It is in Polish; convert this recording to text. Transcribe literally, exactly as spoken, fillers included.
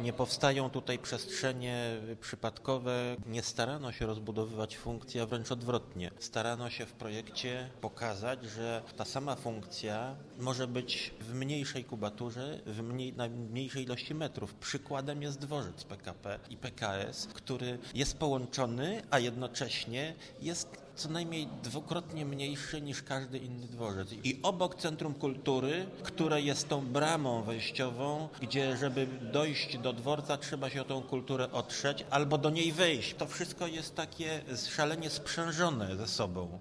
Nie powstają tutaj przestrzenie przypadkowe, nie starano się rozbudowywać funkcji, a wręcz odwrotnie. Starano się w projekcie pokazać, że ta sama funkcja może być w mniejszej kubaturze, w mniej, na mniejszej ilości metrów. Przykładem jest dworzec P K P i P K S, który jest połączony, a jednocześnie jest co najmniej dwukrotnie mniejszy niż każdy inny dworzec. I obok Centrum Kultury, które jest tą bramą wejściową, gdzie żeby dojść do dworca, trzeba się o tą kulturę otrzeć albo do niej wejść. To wszystko jest takie szalenie sprzężone ze sobą.